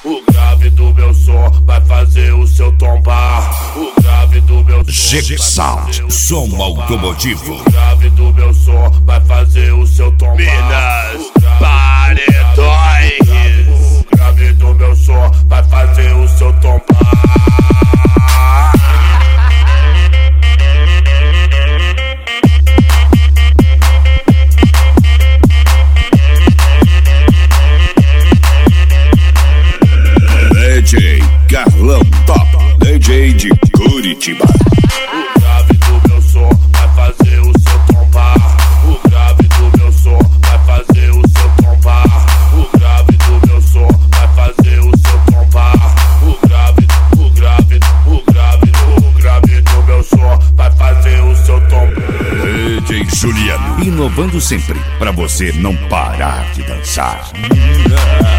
O grave do meu som vai fazer o seu tombar. O grave do meu som G Sound, som automotivo. O grave do meu som vai fazer o seu tombar. Minas Paredões. O grave do meu som vai fazer o seu tombar. DJ Carlão Top, DJ de Curitiba. O grave do meu som vai fazer o seu tombar. O grave do meu som vai fazer o seu tombar. O grave do meu som vai fazer o seu tombar. O grave do meu som vai fazer o seu tombar. DJ Juliano, inovando sempre pra você não parar de dançar.